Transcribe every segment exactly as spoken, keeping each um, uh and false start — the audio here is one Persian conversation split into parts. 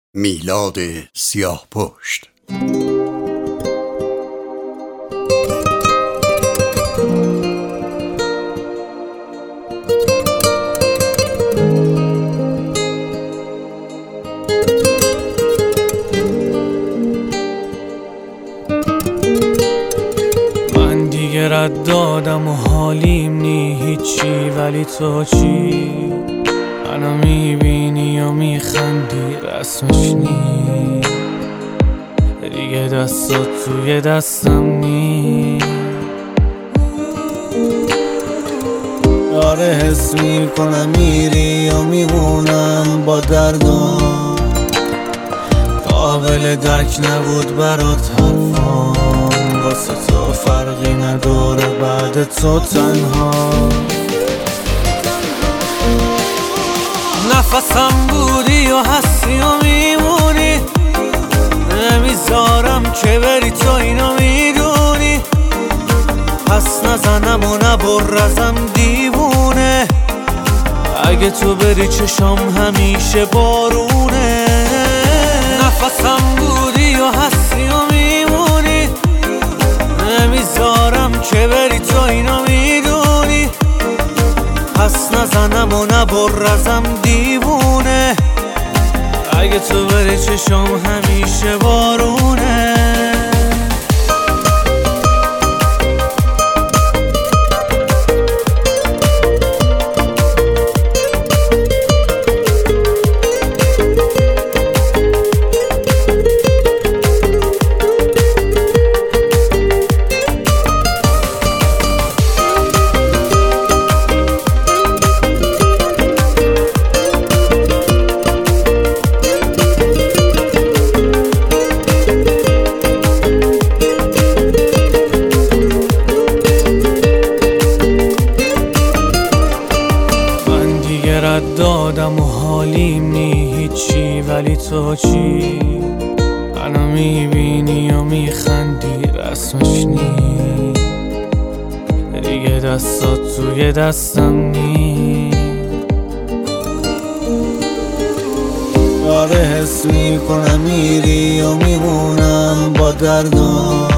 میلاد سیاهپشت. من دیگه رد دادم و حالیم نی هیچی، ولی تو چی؟ منو میبینی و میخندی، رسمش نی دیگه دستات توی دستم نی. آره حس میکنم میری و میمونم با دردم، قابل درک نبود برات حرفام، واسه تو فرقی نداره بعد تو تنها. نفسم بودی و هستی و میمونی، نمیذارم که بری، تو اینو میدونی. پس نزنم و نبرزم دیوونه، اگه تو بری چشام همیشه بارونه. نفسم بودی و هستی و میمونی، نمیذارم که بری، تو اینو میدونی. پس نزنم و نبرزم دیوونه، اگه تو بری چشام همیشه بارونه. رد دادم و حالیم نی هیچی، ولی تو چی؟ منو میبینی و میخندی، رسمش نی دیگه دستات توی دستم نی. آره حس میکنم میری و میمونم با دردم،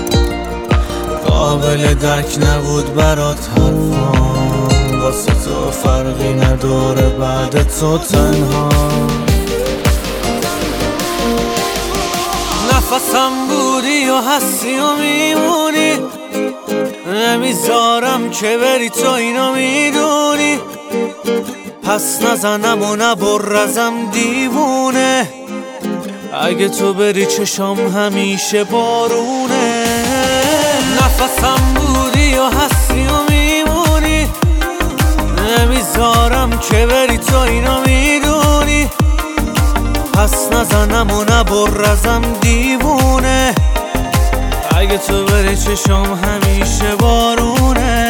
قابل درک نبود برات حرفام، واسه تو فرقی نداره بعد تو تنها. نفسم بودی و هستی و میمونی، نمیذارم که بری، تو اینو میدونی. پس نزنم و نبرزم دیوونه، اگه تو بری چشام همیشه بارونه. نفسم بودی و هستی و میمونی، نمیذارم که بری، تو اینو میدونی. پس نزنم و نبرزم دیوونه، اگه تو بری چشام همیشه بارونه.